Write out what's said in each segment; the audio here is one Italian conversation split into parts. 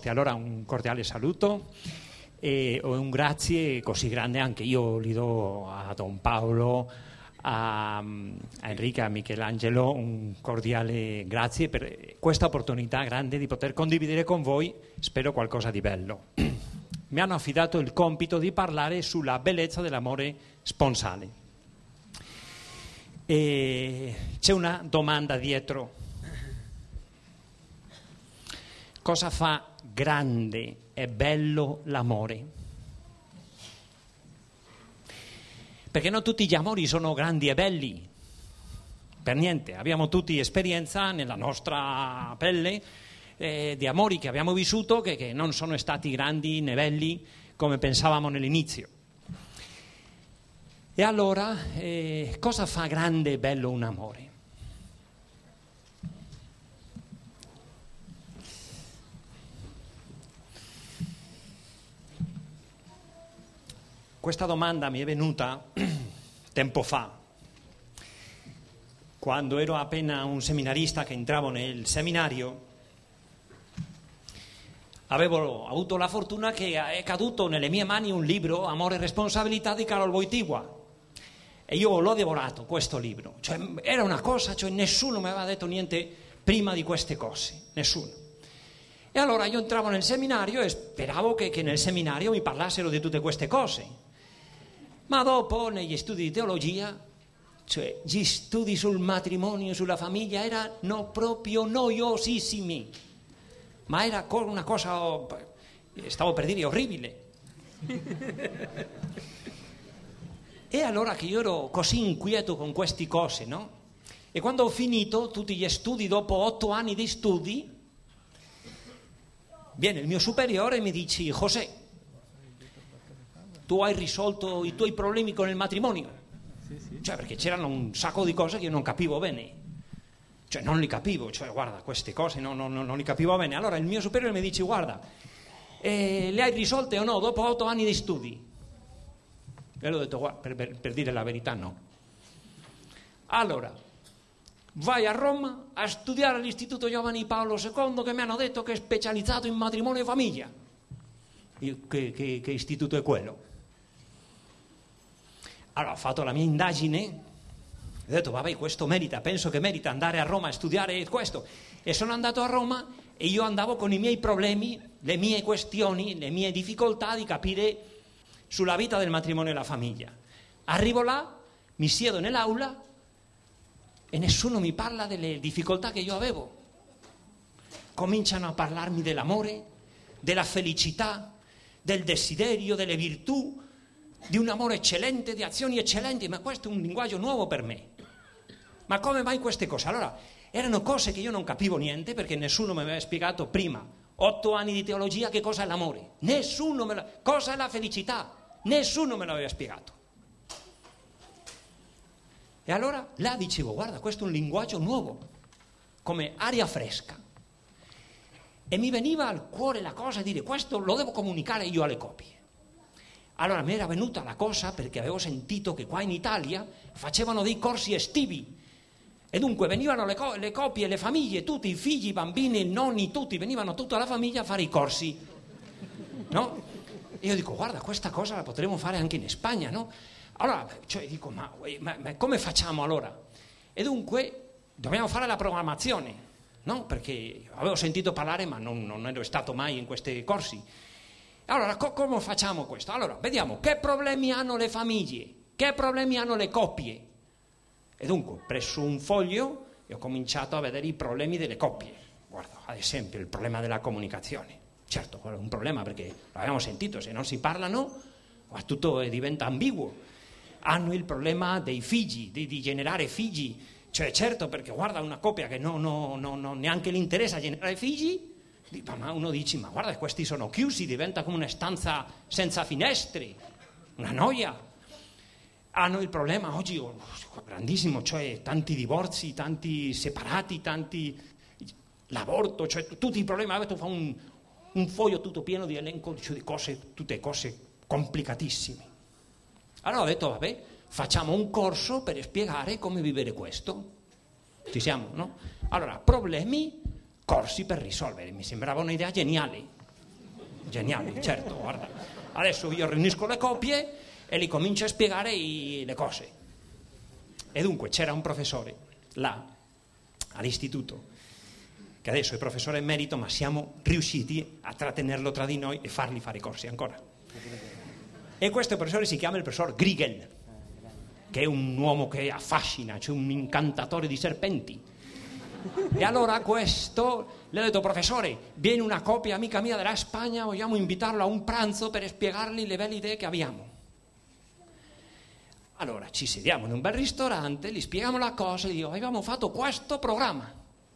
risposte. Allora un cordiale saluto e un grazie così grande anche io li do a Don Paolo, a Enrica, a Michelangelo, un cordiale grazie per questa opportunità grande di poter condividere con voi, spero, qualcosa di bello. Mi hanno affidato il compito di parlare sulla bellezza dell'amore sponsale. E c'è una domanda dietro. Cosa fa grande e bello l'amore? Perché non tutti gli amori sono grandi e belli, per niente. Abbiamo tutti esperienza nella nostra pelle di amori che abbiamo vissuto che non sono stati grandi né belli come pensavamo all'inizio. E allora, cosa fa grande e bello un amore? Questa domanda mi è venuta tempo fa, quando ero appena un seminarista che entravo nel seminario. Avevo avuto la fortuna che è caduto nelle mie mani un libro, Amore e responsabilità, di Karol Wojtyła, e io l'ho devorato questo libro. Cioè, era una cosa, cioè nessuno mi aveva detto niente prima di queste cose, nessuno. E allora io entravo nel seminario e speravo che nel seminario mi parlassero di tutte queste cose. Ma dopo, negli studi di teologia, cioè gli studi sul matrimonio, sulla famiglia, erano proprio noiosissimi. Ma era una cosa, stavo per dire, orribile. E allora che io ero così inquieto con queste cose, no? E quando ho finito tutti gli studi, dopo 8 anni di studi, viene il mio superiore e mi dice: José, tu hai risolto i tuoi problemi con il matrimonio? Cioè, perché c'erano un sacco di cose che io non capivo bene. Cioè, non li capivo. Cioè, guarda, queste cose non li capivo bene. Allora il mio superiore mi dice: guarda, le hai risolte o no dopo 8 anni di studi? E l'ho detto: guarda, per dire la verità, no. Allora, vai a Roma a studiare all'Istituto Giovanni Paolo II, che mi hanno detto che è specializzato in matrimonio e famiglia. Io, che istituto è quello? Allora ho fatto la mia indagine, ho detto: vabbè, questo merita, penso che merita andare a Roma a studiare questo. E sono andato a Roma e io andavo con i miei problemi, le mie questioni, le mie difficoltà di capire sulla vita del matrimonio e la famiglia. Arrivo là, mi siedo nell'aula e nessuno mi parla delle difficoltà che io avevo. Cominciano a parlarmi dell'amore, della felicità, del desiderio, delle virtù, di un amore eccellente, di azioni eccellenti. Ma questo è un linguaggio nuovo per me. Ma come mai queste cose? Allora, erano cose che io non capivo niente, perché nessuno mi aveva spiegato prima. 8 anni di teologia, che cosa è l'amore? Cosa è la felicità? Nessuno me l'aveva spiegato. E allora là dicevo: guarda, questo è un linguaggio nuovo, come aria fresca. E mi veniva al cuore la cosa di dire: questo lo devo comunicare io alle coppie. Allora mi era venuta la cosa, perché avevo sentito che qua in Italia facevano dei corsi estivi, e dunque venivano le coppie, le famiglie, tutti i figli, i bambini, i nonni, tutti, venivano tutta la famiglia a fare i corsi, no? E io dico: guarda, questa cosa la potremmo fare anche in Spagna, no? Allora, cioè dico: ma come facciamo allora? E dunque dobbiamo fare la programmazione, no? Perché avevo sentito parlare, ma non ero stato mai in questi corsi. Allora, come facciamo questo? Allora, vediamo che problemi hanno le famiglie, che problemi hanno le coppie. E dunque ho preso un foglio e ho cominciato a vedere i problemi delle coppie. Guarda, ad esempio, il problema della comunicazione. Certo, quello è un problema, perché l'abbiamo sentito, se non si parlano, tutto diventa ambiguo. Hanno il problema dei figli, di generare figli. Cioè, certo, perché guarda, una coppia che neanche gli interessa generare figli, ma uno dice: ma guarda, questi sono chiusi, diventa come una stanza senza finestre, una noia. Hanno il problema oggi grandissimo, cioè tanti divorzi, tanti separati, l'aborto, cioè tutti i problemi. Avete fatto un foglio tutto pieno di elenco di cose, tutte cose complicatissime. Allora ho detto: vabbè, facciamo un corso per spiegare come vivere questo. Ci siamo, no? Allora, problemi, corsi per risolvere. Mi sembrava un'idea geniale. Geniali, certo, guarda. Adesso io riunisco le copie e gli comincio a spiegare le cose. E dunque c'era un professore là, all'istituto, che adesso è professore emerito, ma siamo riusciti a trattenerlo tra di noi e fargli fare i corsi ancora. E questo professore si chiama il professor Grigel, che è un uomo che affascina, cioè un incantatore di serpenti. E allora questo le ho detto: professore, viene una coppia amica mia della Spagna, vogliamo invitarlo a un pranzo per spiegargli le belle idee che abbiamo. Allora ci sediamo in un bel ristorante, gli spieghiamo la cosa, gli dico: abbiamo fatto questo programma.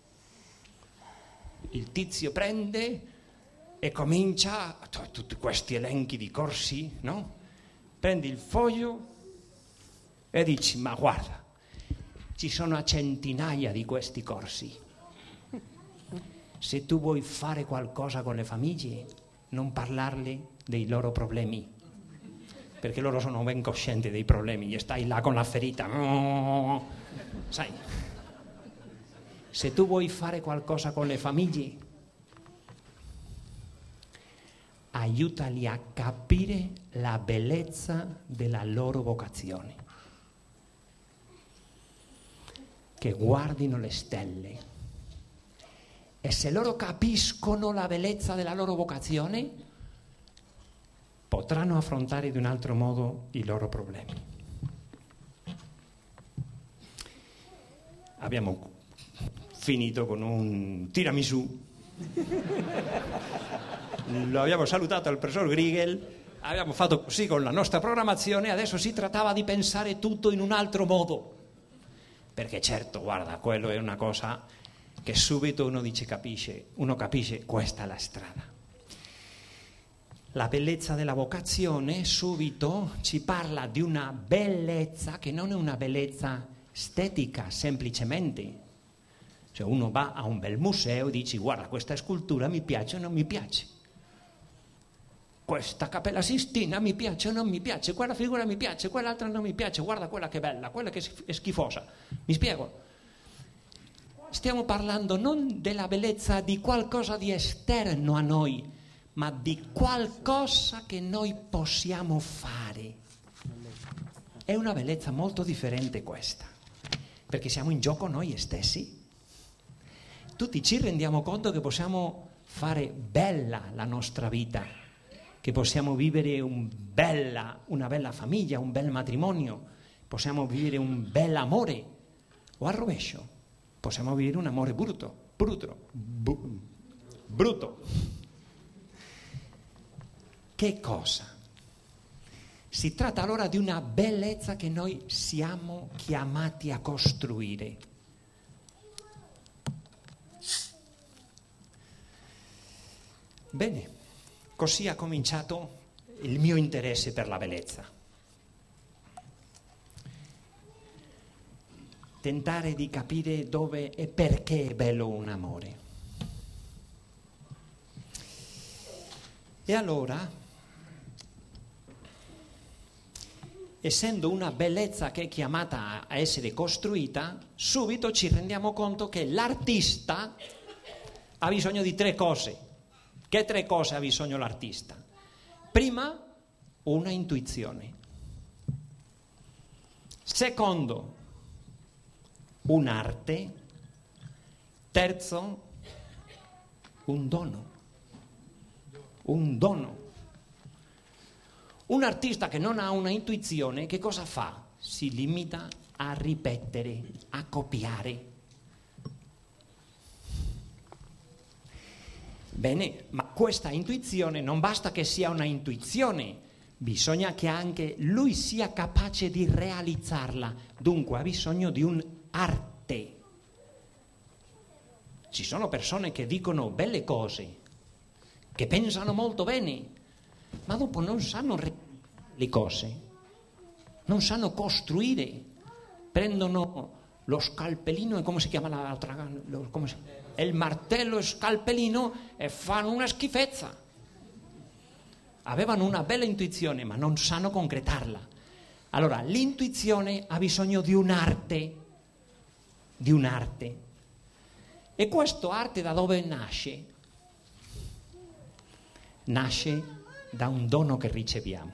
Il tizio prende e comincia tutti questi elenchi di corsi, no? Prendi il foglio e dici: ma guarda, ci sono a centinaia di questi corsi. Se tu vuoi fare qualcosa con le famiglie, non parlarle dei loro problemi, perché loro sono ben coscienti dei problemi e stai là con la ferita. Sai, se tu vuoi fare qualcosa con le famiglie, aiutali a capire la bellezza della loro vocazione, che guardino le stelle, e se loro capiscono la bellezza della loro vocazione potranno affrontare in un altro modo i loro problemi. Abbiamo finito con un tiramisù. Lo abbiamo salutato al professor Grigel, abbiamo fatto così con la nostra programmazione, adesso si trattava di pensare tutto in un altro modo, perché certo, guarda, quello è una cosa che subito uno capisce questa è la strada. La bellezza della vocazione subito ci parla di una bellezza che non è una bellezza estetica semplicemente. Cioè uno va a un bel museo e dice: guarda, questa scultura mi piace o non mi piace, questa Cappella Sistina mi piace o non mi piace, quella figura mi piace, quell'altra non mi piace, guarda quella che è bella, quella che è schifosa. Mi spiego? Stiamo parlando non della bellezza di qualcosa di esterno a noi, ma di qualcosa che noi possiamo fare. È una bellezza molto differente questa, perché siamo in gioco noi stessi. Tutti ci rendiamo conto che possiamo fare bella la nostra vita, che possiamo vivere una bella famiglia, un bel matrimonio, possiamo vivere un bel amore, o al rovescio. Possiamo vivere un amore brutto. Che cosa? Si tratta allora di una bellezza che noi siamo chiamati a costruire. Bene, così ha cominciato il mio interesse per la bellezza. Tentare di capire dove e perché è bello un amore. E allora, essendo una bellezza che è chiamata a essere costruita, subito ci rendiamo conto che l'artista ha bisogno di 3 cose. Che 3 cose ha bisogno l'artista? Prima, una intuizione. Secondo, un'arte. Terzo, un dono. Un dono. Un artista che non ha una intuizione, che cosa fa? Si limita a ripetere, a copiare. Bene, ma questa intuizione non basta che sia una intuizione, bisogna che anche lui sia capace di realizzarla. Dunque ha bisogno di un'arte. Ci sono persone che dicono belle cose, che pensano molto bene, ma dopo non sanno le cose, non sanno costruire, prendono lo scalpellino e come si chiama l'altra? Il martello e scalpellino e fanno una schifezza. Avevano una bella intuizione, ma non sanno concretarla. Allora, l'intuizione ha bisogno di un'arte, E questa arte da dove nasce? nasce da un dono che riceviamo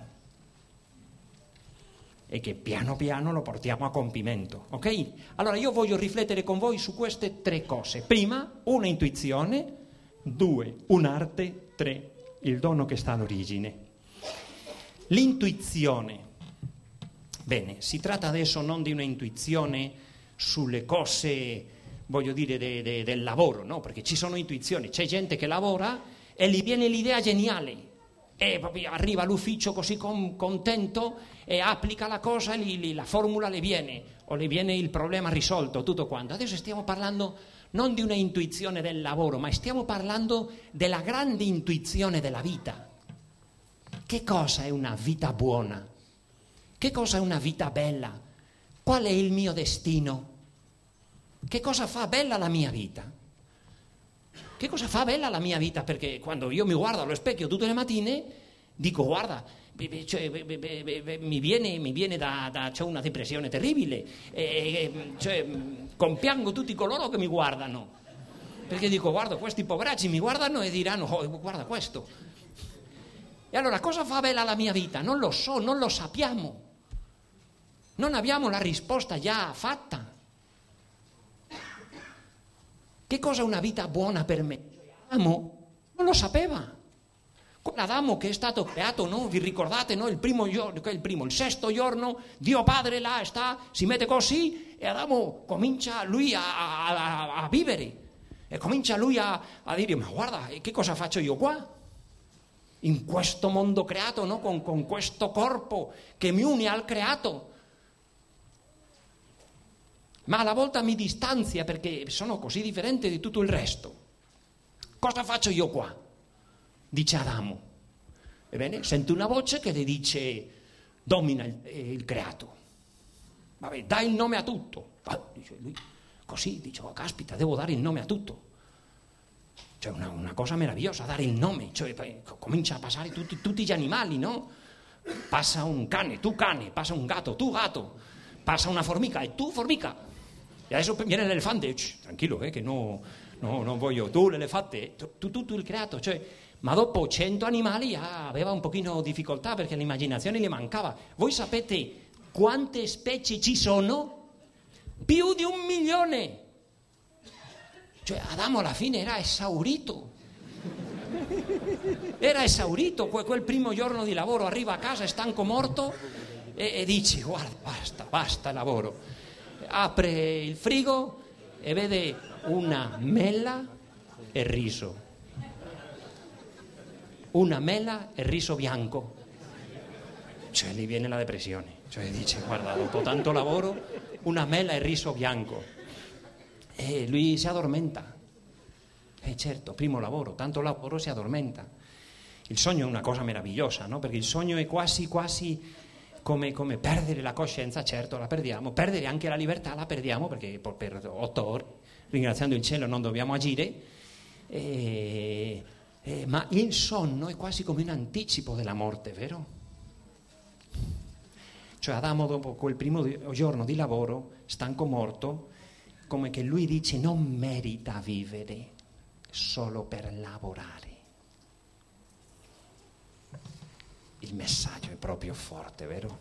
e che piano piano lo portiamo a compimento, ok? Allora io voglio riflettere con voi su queste 3 cose. Prima, una intuizione; 2, un'arte; 3, il dono che sta all'origine. L'intuizione. Bene, si tratta adesso non di una intuizione sulle cose, voglio dire, del lavoro, no? Perché ci sono intuizioni, c'è gente che lavora e gli viene l'idea geniale e arriva all'ufficio così contento e applica la cosa e la formula le viene, o le viene il problema risolto, tutto quanto. Adesso stiamo parlando non di una intuizione del lavoro, ma stiamo parlando della grande intuizione della vita. Che cosa è una vita buona? Che cosa è una vita bella? Qual è il mio destino? Che cosa fa bella la mia vita? Che cosa fa bella la mia vita? Perché quando io mi guardo allo specchio tutte le mattine, dico, guarda, mi viene c'è una depressione terribile, compiango tutti coloro che mi guardano, perché dico, guarda, questi poveracci mi guardano e diranno, oh, guarda questo. E allora cosa fa bella la mia vita? Non lo so, non lo sappiamo, non abbiamo la risposta già fatta. Che cosa è una vita buona per me? Adamo non lo sapeva. Adamo che è stato creato, no? Vi ricordate, no? Il 6° giorno, Dio Padre là sta, si mette così e Adamo comincia lui a vivere e comincia lui a dire, ma guarda, che cosa faccio io qua? In questo mondo creato, no? Con questo corpo che mi une al creato. Ma alla volta mi distanzia perché sono così differente di tutto il resto. Cosa faccio io qua? Dice Adamo. Ebbene, sente una voce che le dice, domina il creato. Vabbè, dai il nome a tutto. Dice lui, così, dice, oh, caspita, devo dare il nome a tutto. Cioè una cosa meravigliosa, dare il nome. Cioè, comincia a passare tutti gli animali, no? Passa un cane, tu cane, passa un gatto, tu gatto, passa una formica e tu formica. E adesso viene l'elefante, tranquillo, che non voglio, tu l'elefante, tutto il creato, cioè, ma dopo 100 animali aveva un pochino difficoltà perché l'immaginazione gli mancava. Voi sapete quante specie ci sono? Più di 1 milione! Cioè Adamo alla fine era esaurito. Era esaurito, quel primo giorno di lavoro arriva a casa, è stanco morto e dice, guarda, basta il lavoro. Apre il frigo e vede una mela e riso. Una mela e riso bianco. Cioè gli viene la depressione. Cioè dice, guarda, dopo tanto lavoro, una mela e riso bianco. E lui si addormenta. Certo, primo lavoro, tanto lavoro, si addormenta. Il sogno è una cosa meravigliosa, no? Perché il sogno è quasi come perdere la coscienza, certo la perdiamo, perdere anche la libertà la perdiamo perché per 8 ore, ringraziando il cielo, non dobbiamo agire, ma il sonno è quasi come un anticipo della morte, vero? Cioè Adamo dopo quel primo giorno di lavoro, stanco morto, come che lui dice non merita vivere solo per lavorare. Il messaggio è proprio forte, vero?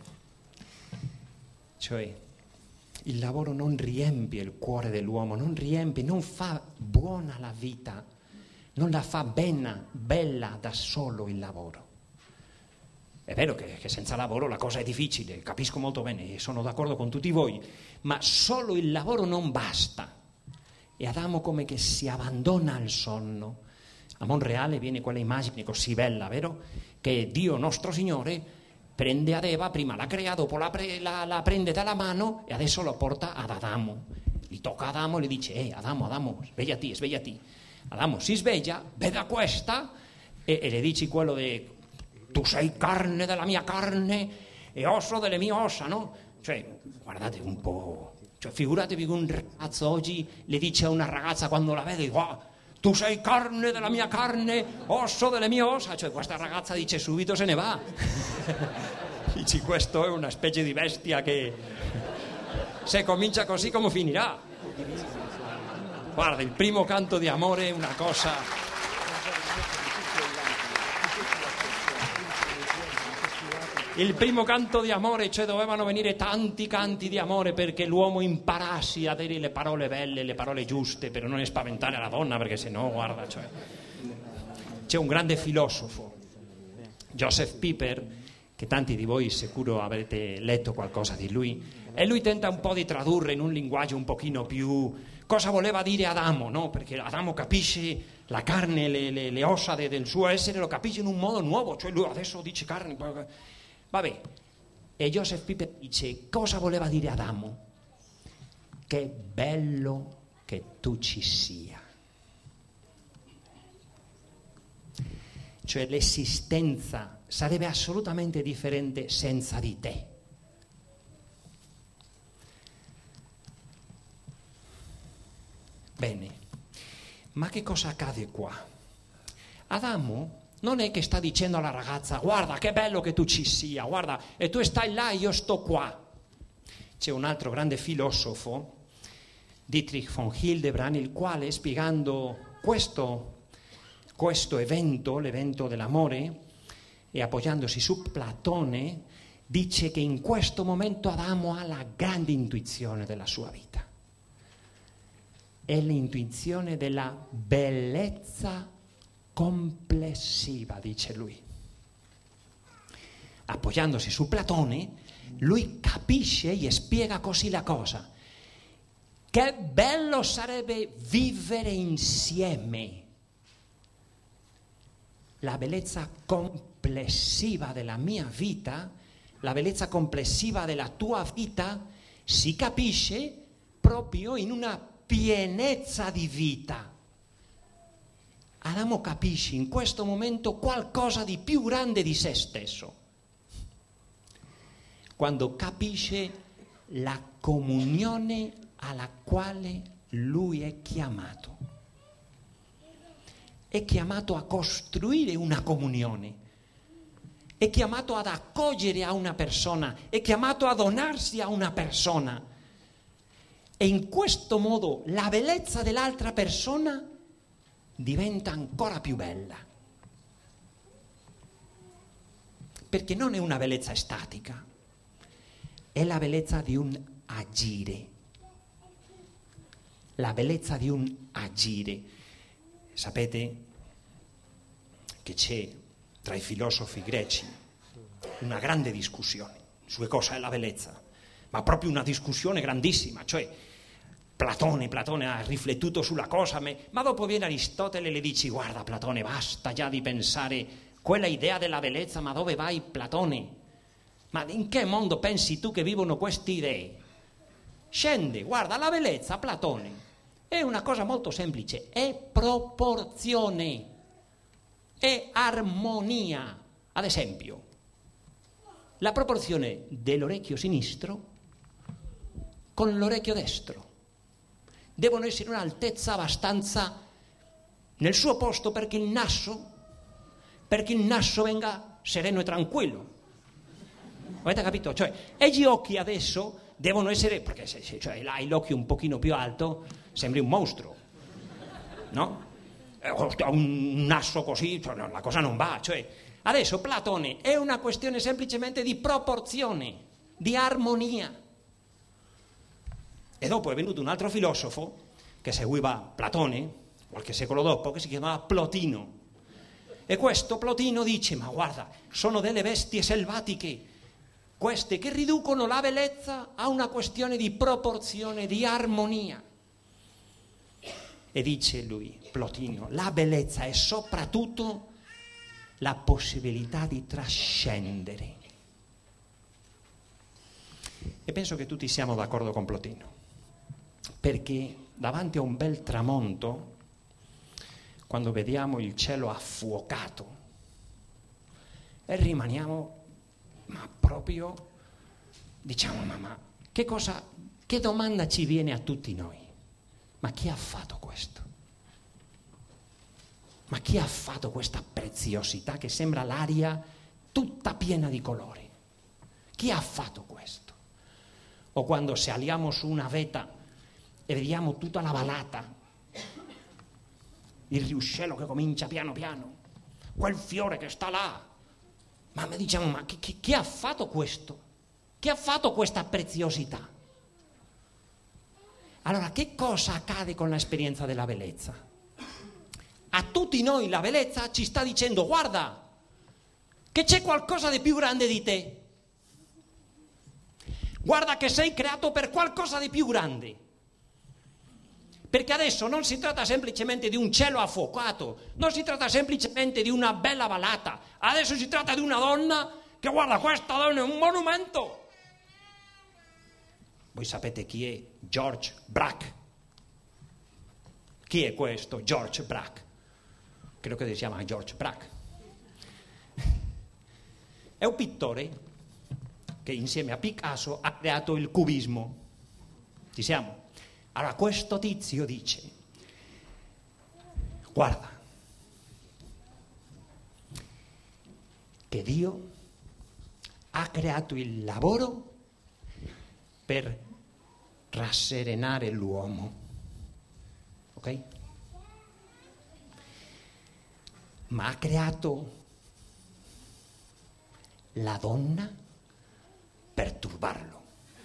Cioè, il lavoro non riempie il cuore dell'uomo, non fa buona la vita, non la fa bella da solo il lavoro. È vero che senza lavoro la cosa è difficile, capisco molto bene e sono d'accordo con tutti voi, ma solo il lavoro non basta. E Adamo come che si abbandona al sonno. A Monreale viene quella immagine così bella, vero? Che Dio nostro Signore prende ad Eva, prima la crea, dopo la prende dalla mano e adesso la porta ad Adamo. Gli tocca ad Adamo e gli dice, Adamo, svegliati. Adamo si sveglia, vede questa e le dici quello di tu sei carne della mia carne e osso delle mie ossa, no? Cioè, guardate un po', cioè, figuratevi che un ragazzo oggi le dice a una ragazza quando la vede, tu sei carne della mia carne, osso delle mie ossa. Cioè questa ragazza dice subito se ne va. Dici questo è una specie di bestia che se comincia così come finirà. Guarda, il primo canto di amore è una cosa Il primo canto di amore, cioè dovevano venire tanti canti di amore perché l'uomo imparasse a dire le parole belle, le parole giuste, per non spaventare la donna, perché sennò, guarda, cioè... C'è un grande filosofo, Joseph Pieper, che tanti di voi sicuro avrete letto qualcosa di lui, e lui tenta un po' di tradurre in un linguaggio un pochino più cosa voleva dire Adamo, no? Perché Adamo capisce la carne, le ossa del suo essere, lo capisce in un modo nuovo, cioè lui adesso dice carne... Vabbè, e Joseph Pieper dice cosa voleva dire Adamo? Che bello che tu ci sia. Cioè l'esistenza sarebbe assolutamente differente senza di te. Bene, ma che cosa accade qua? Adamo non è che sta dicendo alla ragazza guarda che bello che tu ci sia, guarda, e tu stai là e io sto qua. C'è un altro grande filosofo, Dietrich von Hildebrand, il quale spiegando questo evento, l'evento dell'amore, e appoggiandosi su Platone, dice che in questo momento Adamo ha la grande intuizione della sua vita. È l'intuizione della bellezza complessiva, dice lui. Appoggiandosi su Platone, lui capisce e spiega così la cosa. Che bello sarebbe vivere insieme. La bellezza complessiva della mia vita, la bellezza complessiva della tua vita, si capisce proprio in una pienezza di vita. Adamo capisce in questo momento qualcosa di più grande di se stesso. Quando capisce la comunione alla quale lui è chiamato. È chiamato a costruire una comunione, è chiamato ad accogliere a una persona, è chiamato a donarsi a una persona. E in questo modo la bellezza dell'altra persona diventa ancora più bella. Perché non è una bellezza statica, è la bellezza di un agire. La bellezza di un agire. Sapete che c'è tra i filosofi greci una grande discussione su cosa è la bellezza, ma proprio una discussione grandissima, cioè Platone ha riflettuto sulla cosa, ma dopo viene Aristotele e le dici guarda Platone, basta già di pensare quella idea della bellezza, ma dove vai Platone? Ma in che mondo pensi tu che vivono queste idee? Scende, guarda, la bellezza, Platone, è una cosa molto semplice, è proporzione, è armonia. Ad esempio, la proporzione dell'orecchio sinistro con l'orecchio destro devono essere un'altezza abbastanza nel suo posto perché il naso venga sereno e tranquillo. Avete capito? Cioè, e gli occhi adesso devono essere, perché se cioè, hai l'occhio un pochino più alto sembri un mostro, no? Un naso così, cioè, no, la cosa non va. Cioè, adesso Platone è una questione semplicemente di proporzione, di armonia. E dopo è venuto un altro filosofo che seguiva Platone, qualche secolo dopo, che si chiamava Plotino. E questo Plotino dice, ma guarda, sono delle bestie selvatiche, queste che riducono la bellezza a una questione di proporzione, di armonia. E dice lui, Plotino, la bellezza è soprattutto la possibilità di trascendere. E penso che tutti siamo d'accordo con Plotino, perché davanti a un bel tramonto, quando vediamo il cielo affuocato, e rimaniamo, ma proprio, diciamo, ma che domanda ci viene a tutti noi? Ma chi ha fatto questo? Ma chi ha fatto questa preziosità che sembra l'aria tutta piena di colori? Chi ha fatto questo? O quando saliamo su una vetta e vediamo tutta la vallata, il riuscello che comincia piano piano, quel fiore che sta là, Ma diciamo, ma chi ha fatto questo? Chi ha fatto questa preziosità? Allora, che cosa accade con l'esperienza della bellezza? A tutti noi la bellezza ci sta dicendo: guarda, che c'è qualcosa di più grande di te. Guarda che sei creato per qualcosa di più grande. Perché adesso non si tratta semplicemente di un cielo affuocato, non si tratta semplicemente di una bella ballata, adesso si tratta di una donna che, guarda, questa donna è un monumento. Voi sapete chi è George Braque? Chi è questo George Braque? Credo che si chiama George Braque. È un pittore che insieme a Picasso ha creato il cubismo. Ci siamo? Allora questo tizio dice: guarda, che Dio ha creato il lavoro per rasserenare l'uomo, ok? Ma ha creato la donna per turbarlo.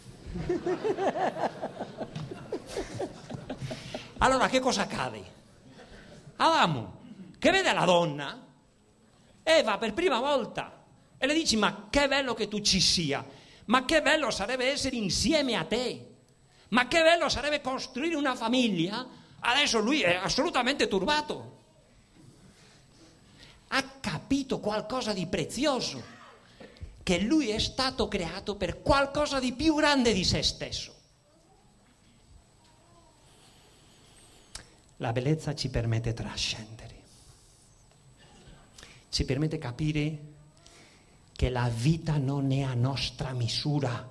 Allora che cosa accade? Adamo, che vede la donna, Eva per prima volta, e le dice: ma che bello che tu ci sia, ma che bello sarebbe essere insieme a te, ma che bello sarebbe costruire una famiglia. Adesso lui è assolutamente turbato, ha capito qualcosa di prezioso, che lui è stato creato per qualcosa di più grande di se stesso. La bellezza ci permette trascendere, ci permette capire che la vita non è a nostra misura.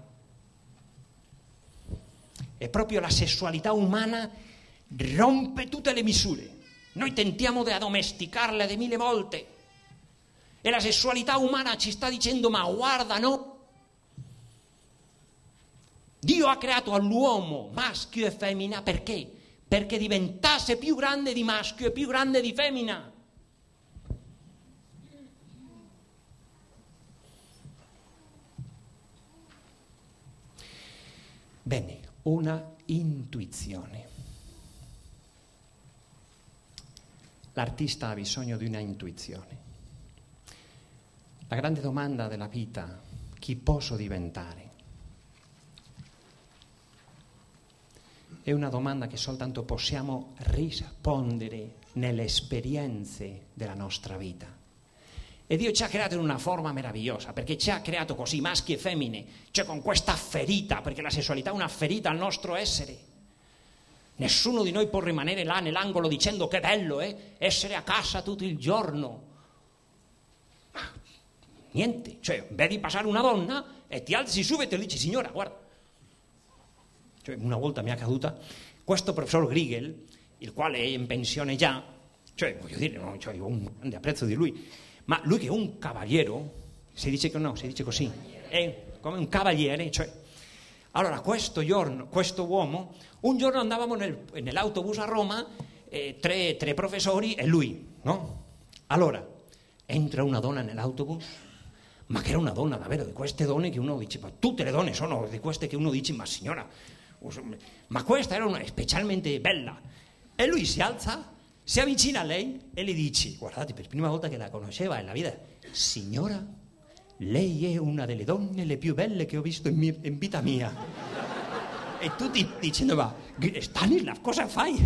E proprio la sessualità umana rompe tutte le misure. Noi tentiamo di addomesticarla di 1000 volte. E la sessualità umana ci sta dicendo: ma guarda, no. Dio ha creato all'uomo maschio e femmina perché? Perché diventasse più grande di maschio e più grande di femmina. Bene, una intuizione. L'artista ha bisogno di una intuizione. La grande domanda della vita: chi posso diventare? È una domanda che soltanto possiamo rispondere nelle esperienze della nostra vita. E Dio ci ha creato in una forma meravigliosa, perché ci ha creato così, maschi e femmine, cioè con questa ferita, perché la sessualità è una ferita al nostro essere. Nessuno di noi può rimanere là nell'angolo dicendo: che bello essere a casa tutto il giorno. Ma niente, cioè vedi passare una donna e ti alzi subito e dici: signora, guarda. Cioè, una volta mi è accaduta, questo professor Grigel, il quale è in pensione già, cioè voglio dire, no, cioè, io ho un grande apprezzo di lui, ma lui che è un cavaliere, si dice che no, si dice così, è come un cavaliere, cioè. Allora questo uomo, un giorno andavamo nell'autobus a Roma, tre professori e lui, no? Allora entra una donna nell'autobus, ma che era una donna davvero, di queste donne che uno dice: ma tutte le donne sono di queste che uno dice: ma signora, ma questa era una specialmente bella. E lui si alza, si avvicina a lei e le dice: guardate, per prima volta che la conosceva nella vita: signora, lei è una delle donne le più belle che ho visto in vita mia. E tutti dicendo: ma Stanislav, cosa fai?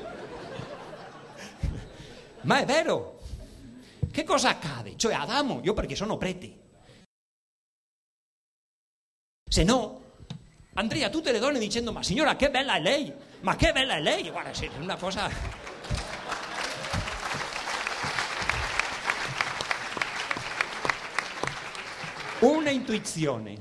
Ma è vero. Che cosa accade? Cioè Adamo, io perché sono prete, se no andrei a tutte le donne dicendo: ma signora, che bella è lei, ma che bella è lei. Guarda, è una cosa. Una intuizione.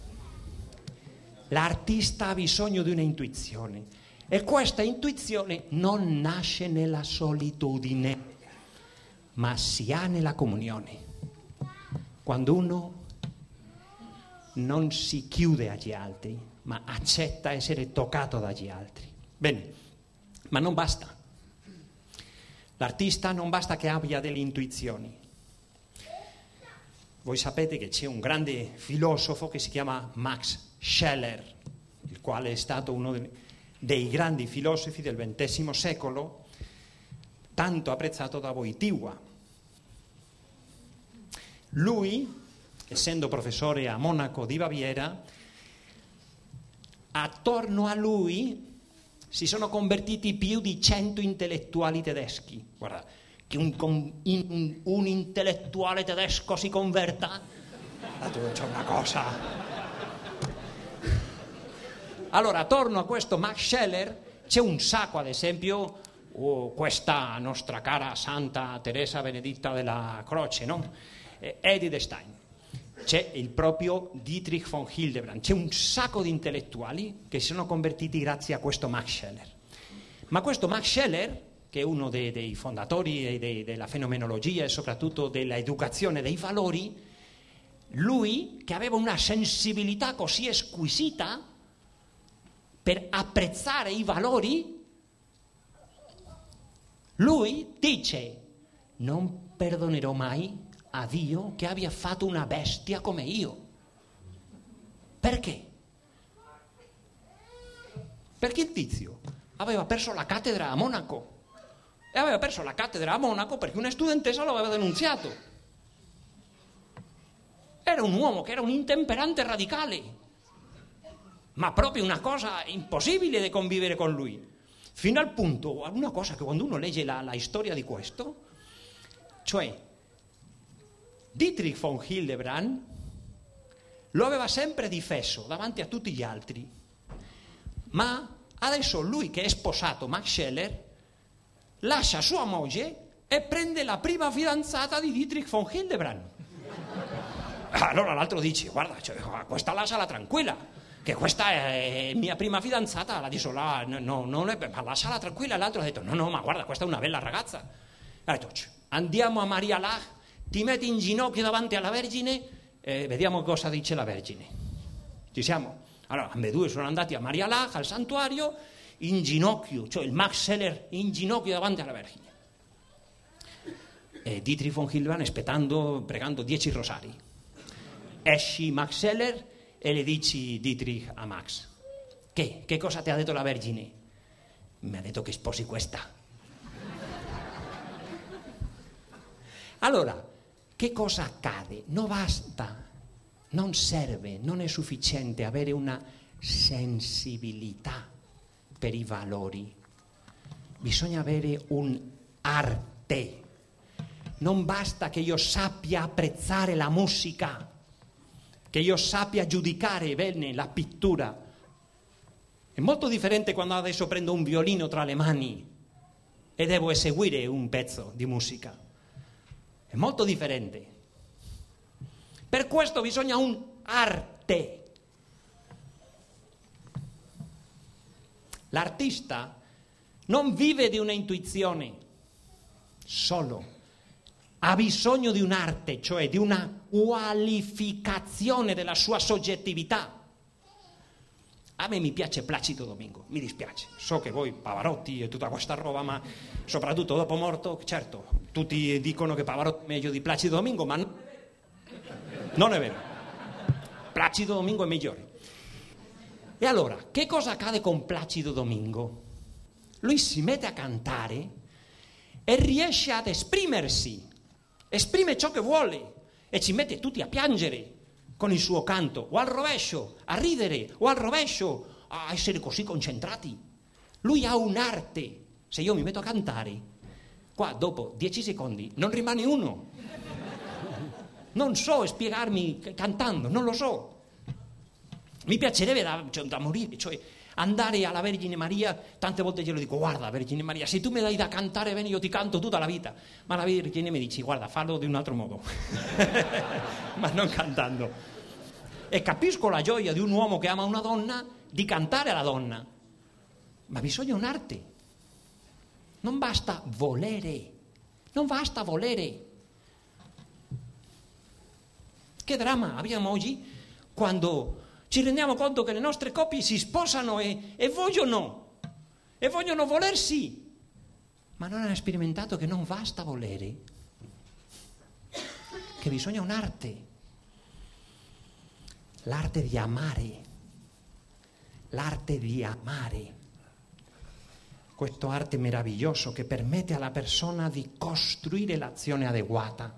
L'artista ha bisogno di una intuizione, e questa intuizione non nasce nella solitudine, ma si ha nella comunione. Quando uno non si chiude agli altri, ma accetta essere toccato dagli altri. Bene, ma non basta. L'artista non basta che abbia delle intuizioni. Voi sapete che c'è un grande filosofo che si chiama Max Scheler, il quale è stato uno dei grandi filosofi del XX secolo, tanto apprezzato da Wojtyła. Lui, essendo professore a Monaco di Baviera, attorno a lui si sono convertiti più di 100 intellettuali tedeschi. Guarda, che un intellettuale tedesco si converta, c'è una cosa. Allora, attorno a questo Max Scheler c'è un sacco, ad esempio, questa nostra cara Santa Teresa Benedetta della Croce, no? Edith Stein. C'è il proprio Dietrich von Hildebrand, c'è un sacco di intellettuali che si sono convertiti grazie a questo Max Scheler. Ma questo Max Scheler, che è uno dei fondatori della fenomenologia e soprattutto dell'educazione dei valori, lui che aveva una sensibilità così squisita per apprezzare i valori, lui dice: non perdonerò mai a Dio che abbia fatto una bestia come io. Perché? Perché il tizio aveva perso la cattedra a Monaco. E aveva perso la cattedra a Monaco perché una studentessa lo aveva denunziato. Era un uomo che era un intemperante radicale, ma proprio una cosa impossibile di convivere con lui. Fino al punto, una cosa che quando uno legge la storia di questo, cioè Dietrich von Hildebrand lo aveva sempre difeso davanti a tutti gli altri, ma adesso lui che è sposato, Max Scheler, lascia sua moglie e prende la prima fidanzata di Dietrich von Hildebrand. Allora l'altro dice: guarda, questa lasciala tranquilla, che questa è mia prima fidanzata, la dice là, no, non è, ma lasciala tranquilla. L'altro ha detto: no, ma guarda, questa è una bella ragazza. Ha detto: andiamo a Maria Lach, ti metti in ginocchio davanti alla Vergine e vediamo cosa dice la Vergine. Ci siamo? Allora, ambedue sono andati a Maria Lach, al santuario, in ginocchio, cioè il Max Scheler in ginocchio davanti alla Vergine. E Dietrich von Hildebrand aspettando, pregando 10 rosari. Esci Max Scheler e le dici Dietrich a Max: che cosa ti ha detto la Vergine? Mi ha detto che sposi questa. Allora, che cosa accade? Non basta, non serve, non è sufficiente avere una sensibilità per i valori. Bisogna avere un'arte. Non basta che io sappia apprezzare la musica, che io sappia giudicare bene la pittura. È molto differente quando adesso prendo un violino tra le mani e devo eseguire un pezzo di musica. È molto differente. Per questo bisogna un'arte. L'artista non vive di una intuizione solo, ha bisogno di un'arte, cioè di una qualificazione della sua soggettività. A me mi piace Placido Domingo, mi dispiace, so che voi Pavarotti e tutta questa roba, ma soprattutto dopo morto, certo, tutti dicono che Pavarotti è meglio di Placido Domingo, ma non è vero. Placido Domingo è migliore. E allora, che cosa accade con Placido Domingo? Lui si mette a cantare e riesce ad esprimersi, esprime ciò che vuole e ci mette tutti a piangere con il suo canto, o al rovescio, a ridere, o al rovescio, a essere così concentrati. Lui ha un'arte. Se io mi metto a cantare, qua dopo 10 secondi non rimane uno. Non so spiegarmi cantando, non lo so. Mi piacerebbe da morire, cioè andare alla Vergine Maria, tante volte glielo dico: guarda Vergine Maria, se tu mi dai da cantare bene io ti canto tutta la vita. Ma la Vergine mi dice: guarda, fallo di un altro modo. Ma non cantando. E capisco la gioia di un uomo che ama una donna di cantare alla donna, ma bisogna un'arte. Non basta volere, non basta volere. Che dramma abbiamo oggi quando ci rendiamo conto che le nostre coppie si sposano e vogliono volersi, ma non hanno sperimentato che non basta volere, che bisogna un'arte. l'arte di amare, l'arte di amare. Questo arte meraviglioso che permette alla persona di costruire l'azione adeguata,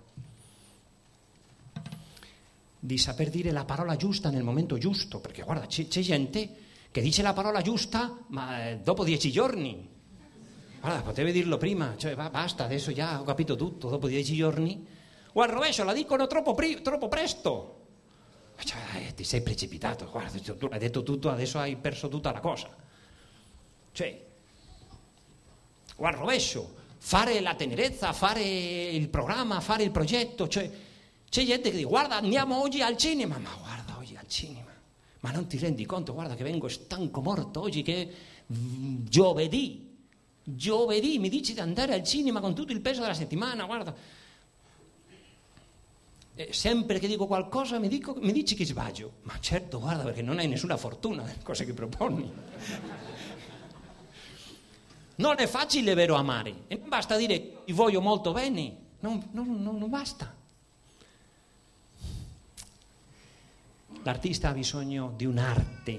di saper dire la parola giusta nel momento giusto, perché guarda, c'è gente che dice la parola giusta ma dopo 10 giorni. Guarda, potevi dirlo prima, cioè basta, adesso già ho capito tutto, dopo 10 giorni. O al rovescio, la dicono troppo presto. Cioè, ti sei precipitato, guarda, tu hai detto tutto, adesso hai perso tutta la cosa. Cioè, o al rovescio, fare la tenerezza, fare il programma, fare il progetto, cioè, c'è gente che dice, guarda, andiamo oggi al cinema, ma guarda, oggi al cinema, ma non ti rendi conto, guarda che vengo stanco morto oggi, che giovedì mi dici di andare al cinema con tutto il peso della settimana, guarda. Sempre che dico qualcosa mi dici che sbaglio. Ma certo, guarda, perché non hai nessuna fortuna nelle cose che proponi. Non è facile, vero, amare. E non basta dire ti voglio molto bene. Non basta. L'artista ha bisogno di un'arte.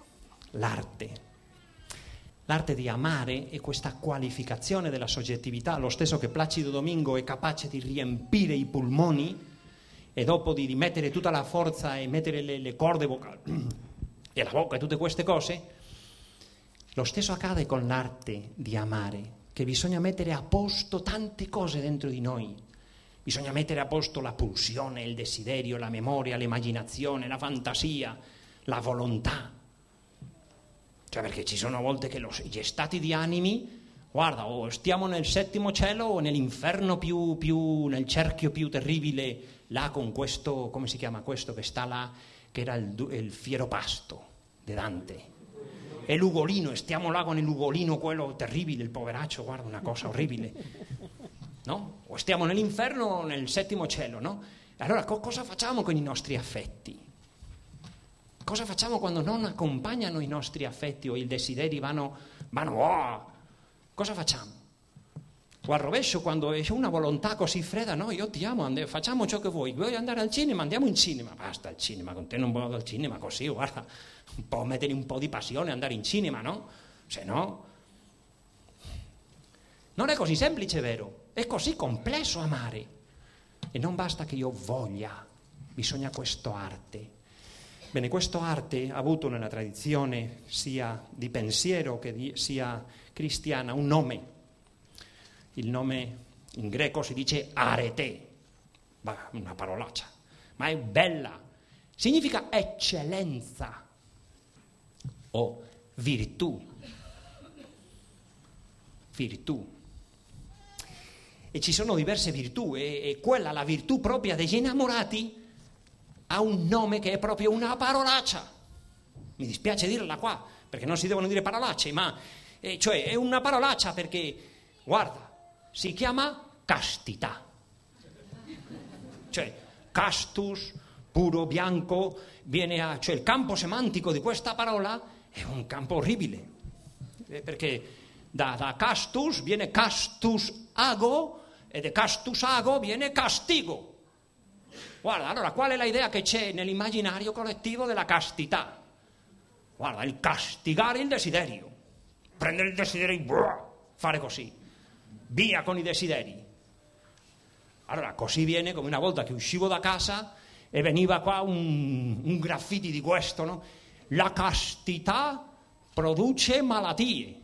L'arte di amare è questa qualificazione della soggettività, lo stesso che Placido Domingo è capace di riempire i polmoni e dopo di mettere tutta la forza e mettere le corde vocali e la bocca e tutte queste cose. Lo stesso accade con l'arte di amare, che bisogna mettere a posto tante cose dentro di noi. Bisogna mettere a posto la pulsione, il desiderio, la memoria, l'immaginazione, la fantasia, la volontà. Cioè, perché ci sono volte che gli stati di animi, guarda, o stiamo nel settimo cielo o nell'inferno più nel cerchio più terribile, là con questo, come si chiama questo che sta là, che era il fiero pasto di Dante. E l'ugolino, stiamo là con il ugolino, quello terribile, il poveraccio, guarda, una cosa orribile, no? O stiamo nell'inferno o nel settimo cielo, no? Allora cosa facciamo con i nostri affetti? Cosa facciamo quando non accompagnano i nostri affetti o i desideri vanno oh! Cosa facciamo? O al rovescio, quando c'è una volontà così fredda, no, io ti amo, facciamo ciò che vuoi, vuoi andare al cinema, andiamo in cinema, basta il cinema, con te non vado al cinema così, guarda, mettere un po' di passione, andare in cinema, no? Se no, non è così semplice, vero? È così complesso amare. E non basta che io voglia, bisogna questo arte. Bene, questo arte ha avuto nella tradizione sia di pensiero che sia cristiana un nome. Il nome in greco si dice arete, una parolaccia, ma è bella, significa eccellenza o virtù. E ci sono diverse virtù e quella, la virtù propria degli innamorati, ha un nome che è proprio una parolaccia. Mi dispiace dirla qua, perché non si devono dire parolacce, ma cioè è una parolaccia perché, guarda, si chiama castità. Cioè, castus, puro, bianco, cioè il campo semantico di questa parola è un campo orribile, perché da castus viene castus ago e da castus ago viene castigo. Guarda, allora qual è l'idea che c'è nell'immaginario collettivo della castità? Guarda, il castigare il desiderio, prendere il desiderio, fare così, via con i desideri. Allora così viene come una volta che uscivo da casa e veniva qua un graffiti di questo, no? La castità produce malattie.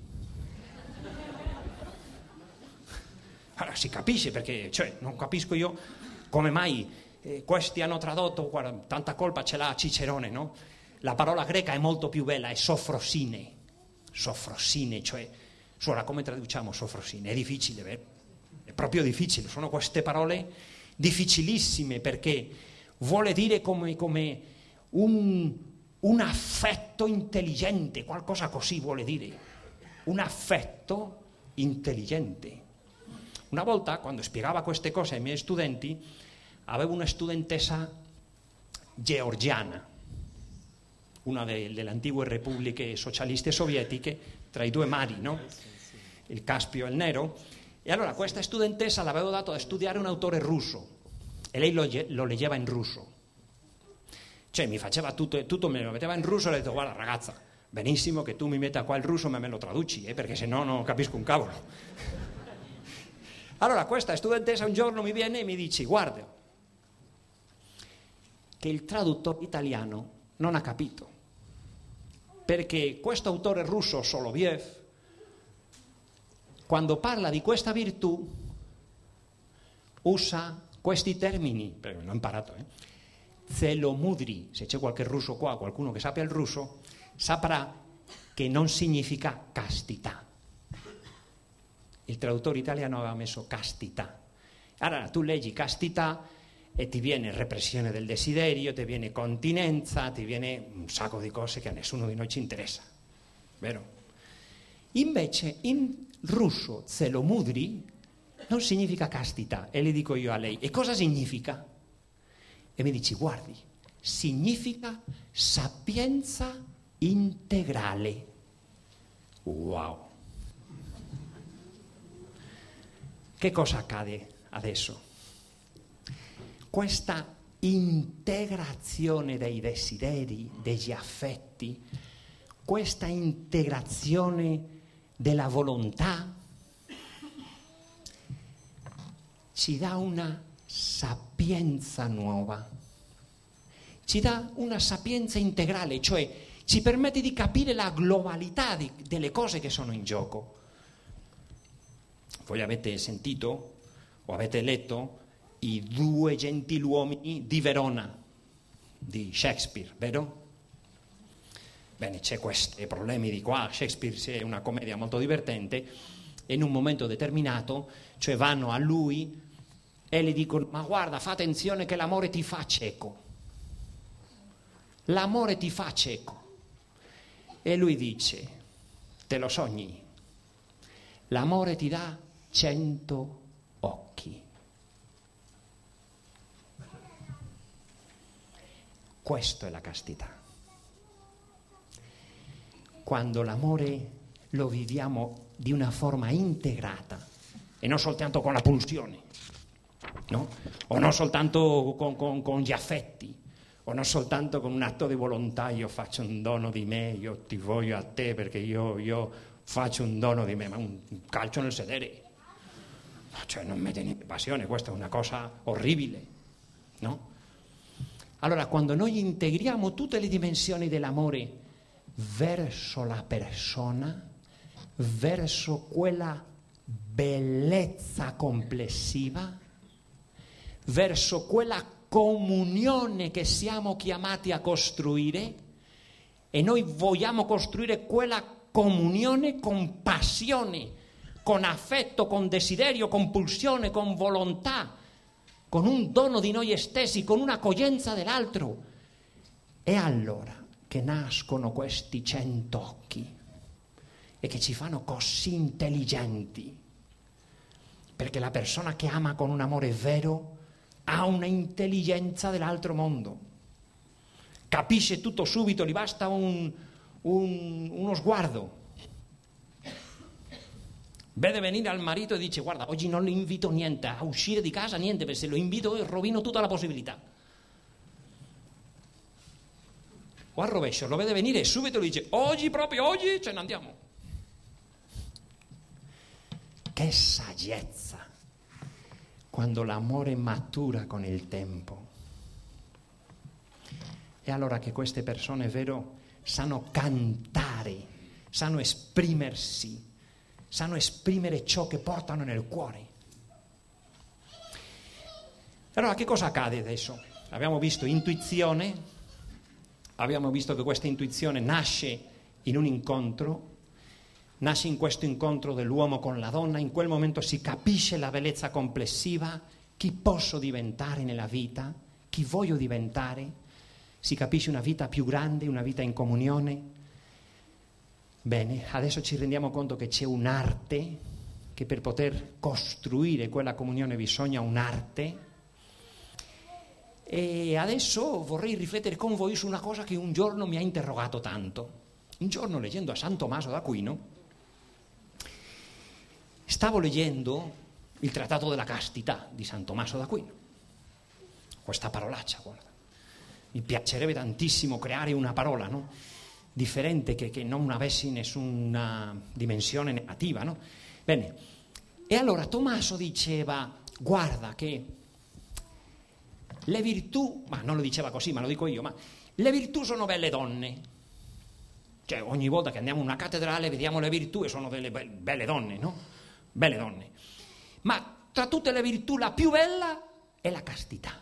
Allora si capisce perché, cioè non capisco io come mai questi hanno tradotto, guarda, tanta colpa ce l'ha Cicerone, no? La parola greca è molto più bella, è sofrosine, cioè, suora, come traduciamo sofrosine? È difficile, vero? È proprio difficile, sono queste parole difficilissime perché vuole dire come un affetto intelligente, qualcosa così vuole dire, un affetto intelligente. Una volta, quando spiegava queste cose ai miei studenti, avevo una studentessa georgiana, una delle antiche repubbliche socialiste sovietiche, tra i due mari, no? Il Caspio e il Nero. E allora questa studentessa l'avevo dato a studiare un autore russo e lei lo leggeva in russo. Cioè mi faceva tutto me lo metteva in russo e ho detto guarda ragazza, benissimo che tu mi metta qua il russo ma me lo traduci, perché se no non capisco un cavolo. Allora questa studentessa un giorno mi viene e mi dice guarda che il traduttore italiano non ha capito, perché questo autore russo Soloviev, quando parla di questa virtù, usa questi termini, perché l'ho imparato, Zelomudri, se c'è qualche russo qua, qualcuno che sappia il russo, saprà che non significa castità. Il traduttore italiano aveva messo castità. Allora tu leggi castità e ti viene repressione del desiderio, ti viene continenza, ti viene un sacco di cose che a nessuno di noi ci interessa, vero? Invece in russo zelomudri non significa castità, e le dico io a lei, e cosa significa? E mi dici, guardi, significa sapienza integrale. Wow! Che cosa accade adesso? Questa integrazione dei desideri, degli affetti, questa integrazione della volontà ci dà una sapienza nuova, ci dà una sapienza integrale, cioè ci permette di capire la globalità delle cose che sono in gioco. Voi avete sentito o avete letto I due gentiluomini di Verona di Shakespeare, vero? Bene, c'è questi problemi di qua, Shakespeare è una commedia molto divertente e in un momento determinato, cioè vanno a lui e gli dicono ma guarda, fa attenzione che l'amore ti fa cieco, l'amore ti fa cieco. E lui dice, te lo sogni, l'amore ti dà 100 occhi. Questo è la castità. Quando l'amore lo viviamo di una forma integrata e non soltanto con la pulsione, no? O non soltanto con gli affetti, o non soltanto con un atto di volontà, io faccio un dono di me, io ti voglio a te perché io faccio un dono di me, ma un calcio nel sedere, cioè non mette niente passione, questa è una cosa orribile, no? Allora quando noi integriamo tutte le dimensioni dell'amore verso la persona, verso quella bellezza complessiva, verso quella comunione che siamo chiamati a costruire, e noi vogliamo costruire quella comunione con passione, con affetto, con desiderio, con pulsione, con volontà, con un dono di noi stessi, con un'accoglienza dell'altro. E allora che nascono questi 100 occhi e che ci fanno così intelligenti, perché la persona che ama con un amore vero ha una intelligenza dell'altro mondo, capisce tutto subito, gli basta uno sguardo, vede venire al marito e dice guarda, oggi non lo invito niente a uscire di casa, niente, perché se lo invito rovino tutta la possibilità. O al rovescio, lo vede venire e subito gli dice oggi, proprio oggi, ce ne andiamo. Che saggezza quando l'amore matura con il tempo. E allora che queste persone, è vero, sanno cantare, sanno esprimersi, sanno esprimere ciò che portano nel cuore. Allora che cosa accade adesso? Abbiamo visto intuizione. Abbiamo visto che questa intuizione nasce in un incontro, nasce in questo incontro dell'uomo con la donna, in quel momento si capisce la bellezza complessiva, chi posso diventare nella vita, chi voglio diventare, si capisce una vita più grande, una vita in comunione. Bene, adesso ci rendiamo conto che c'è un'arte, che per poter costruire quella comunione bisogna un'arte. E adesso vorrei riflettere con voi su una cosa che un giorno mi ha interrogato tanto. Un giorno, leggendo a San Tommaso d'Aquino, stavo leggendo il Trattato della Castità di San Tommaso d'Aquino. Questa parolaccia, guarda. mi piacerebbe tantissimo creare una parola, no? Differente, che non avessi nessuna dimensione negativa, no? Bene, e allora Tommaso diceva, guarda che le virtù, ma non lo diceva così, ma lo dico io, ma le virtù sono belle donne. Cioè ogni volta che andiamo in una cattedrale vediamo le virtù e sono delle belle donne, no? Belle donne. Ma tra tutte le virtù la più bella è la castità.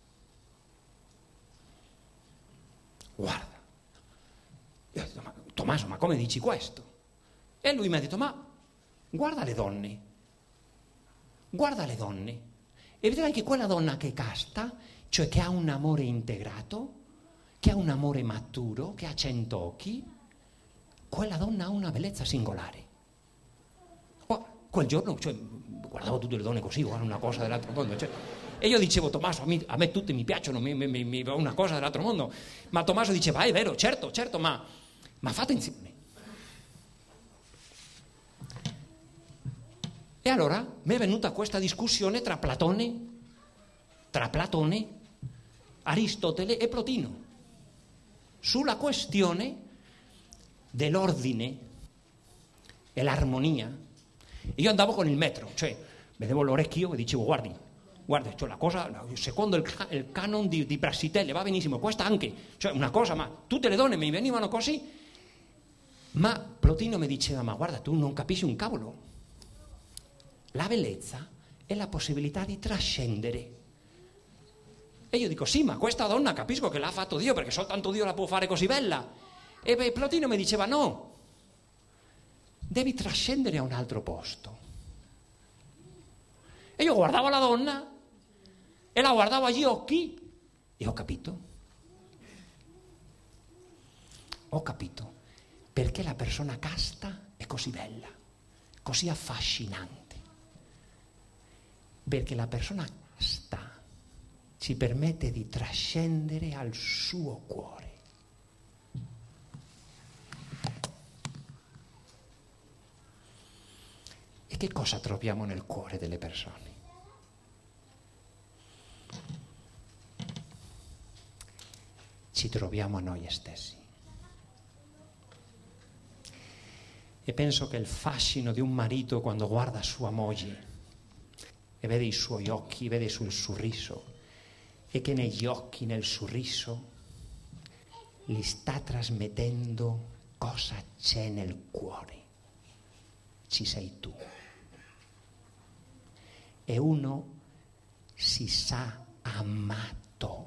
Guarda. Io ho detto, ma Tommaso, ma come dici questo? E lui mi ha detto, ma guarda le donne. Guarda le donne. E vedrai che quella donna che è casta, cioè che ha un amore integrato, che ha un amore maturo, che ha 100 occhi, quella donna ha una bellezza singolare. Quel giorno, cioè, guardavo tutte le donne così, guarda una cosa dell'altro mondo, cioè, e io dicevo, Tommaso, a me tutte mi piacciono, una cosa dell'altro mondo, ma Tommaso diceva, è vero, certo, ma fate insieme. E allora mi è venuta questa discussione tra Platone, Aristotele e Plotino, sulla questione dell'ordine e l'armonia. Io andavo con il metro, cioè vedevo l'orecchio e dicevo, guarda, cioè la cosa, secondo il canon di Praxitele va benissimo, questa anche, cioè una cosa, ma tutte le donne mi venivano così, ma Plotino mi diceva, ma guarda, tu non capisci un cavolo. La bellezza è la possibilità di trascendere. E io dico, sì, ma questa donna capisco che l'ha fatto Dio, perché soltanto Dio la può fare così bella. E Plotino mi diceva, no, devi trascendere a un altro posto. E io guardavo la donna e la guardavo agli occhi e ho capito perché la persona casta è così bella, così affascinante. Perché la persona casta ci permette di trascendere al suo cuore. E che cosa troviamo nel cuore delle persone? Ci troviamo a noi stessi. E penso che il fascino di un marito quando guarda sua moglie e vede i suoi occhi, vede il suo sorriso, e che negli occhi, nel sorriso, gli sta trasmettendo cosa c'è nel cuore. Ci sei tu. E uno si sa amato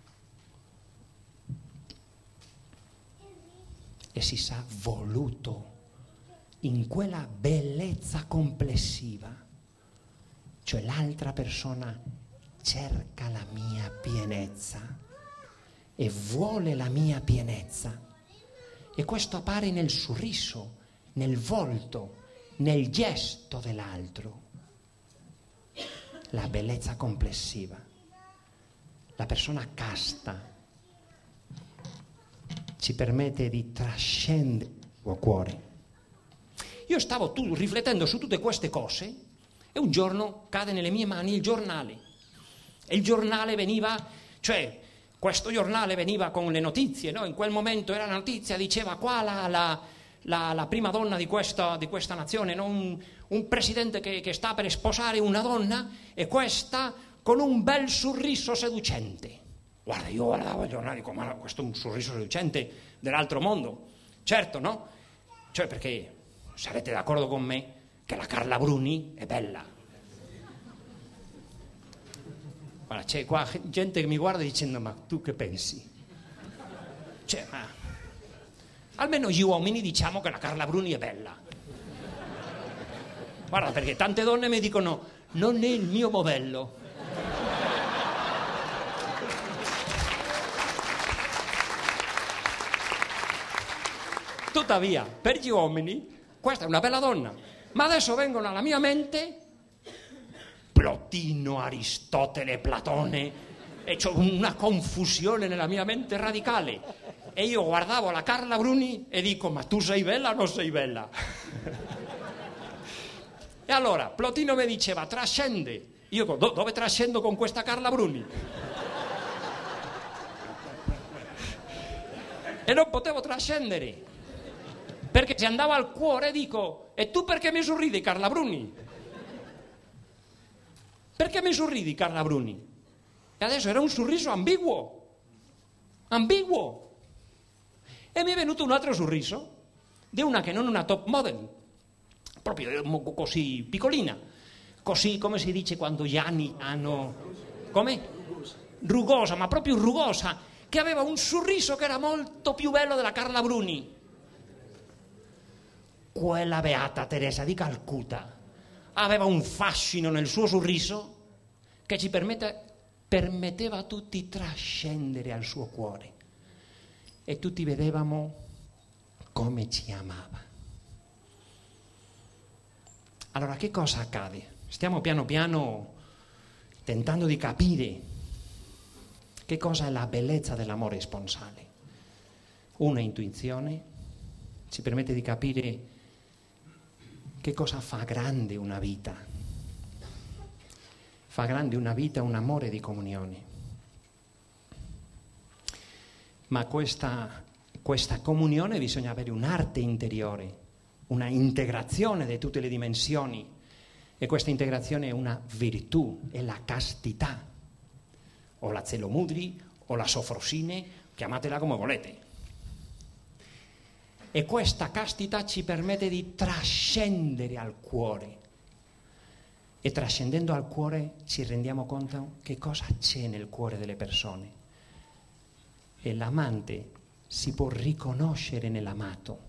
e si sa voluto in quella bellezza complessiva. Cioè l'altra persona cerca la mia pienezza e vuole la mia pienezza. E questo appare nel sorriso, nel volto, nel gesto dell'altro. La bellezza complessiva. La persona casta ci permette di trascendere il tuo cuore. Io stavo riflettendo su tutte queste cose e un giorno cade nelle mie mani il giornale. E il giornale veniva, cioè questo giornale veniva con le notizie, no? In quel momento era la notizia, diceva qua la prima donna di questa nazione, no? Un presidente che sta per sposare una donna e questa con un bel sorriso seducente. Guarda, io guardavo il giornale e dico, ma questo è un sorriso seducente dell'altro mondo. Certo, no? Cioè perché sarete d'accordo con me che la Carla Bruni è bella. Guarda, c'è qua gente che mi guarda dicendo, ma tu che pensi? Cioè, ma almeno gli uomini diciamo che la Carla Bruni è bella. Guarda, perché tante donne mi dicono, non è il mio modello. Tuttavia, per gli uomini, questa è una bella donna. Ma adesso vengono alla mia mente Plotino, Aristotele, Platone, e c'ho una confusione nella mia mente radicale. E io guardavo la Carla Bruni e dico, ma tu sei bella o non sei bella? E allora Plotino mi diceva, trascende. Io dico, dove trascendo con questa Carla Bruni? e non potevo trascendere, perché se andava al cuore dico: e tu perché mi sorridi, Carla Bruni? Perché mi sorridi, Carla Bruni? E adesso era un sorriso ambiguo, e mi è venuto un altro sorriso di una che non è una top model, proprio così piccolina, così come si dice quando gli anni hanno, come? Rugosa, ma proprio rugosa, che aveva un sorriso che era molto più bello della Carla Bruni. Quella beata Teresa di Calcutta aveva un fascino nel suo sorriso che ci permetteva a tutti trascendere al suo cuore, e tutti vedevamo come ci amava. Allora, che cosa accade? Stiamo piano piano tentando di capire che cosa è la bellezza dell'amore sponsale. Una intuizione ci permette di capire che cosa fa grande una vita. Fa grande una vita un amore di comunione. Ma questa comunione bisogna avere un'arte interiore, una integrazione di tutte le dimensioni, e questa integrazione è una virtù, è la castità, o la zelomudri, o la sofrosine, chiamatela come volete. E questa castità ci permette di trascendere al cuore, e trascendendo al cuore ci rendiamo conto che cosa c'è nel cuore delle persone, e l'amante si può riconoscere nell'amato.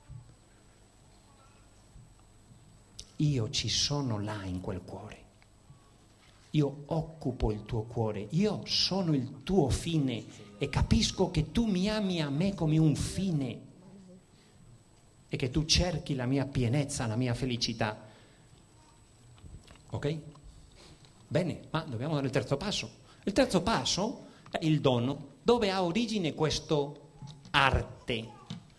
Io ci sono là in quel cuore, io occupo il tuo cuore, io sono il tuo fine e capisco che tu mi ami a me come un fine e che tu cerchi la mia pienezza, la mia felicità. Ok? Bene, ma dobbiamo dare il terzo passo. Il terzo passo è il dono. Dove ha origine questo arte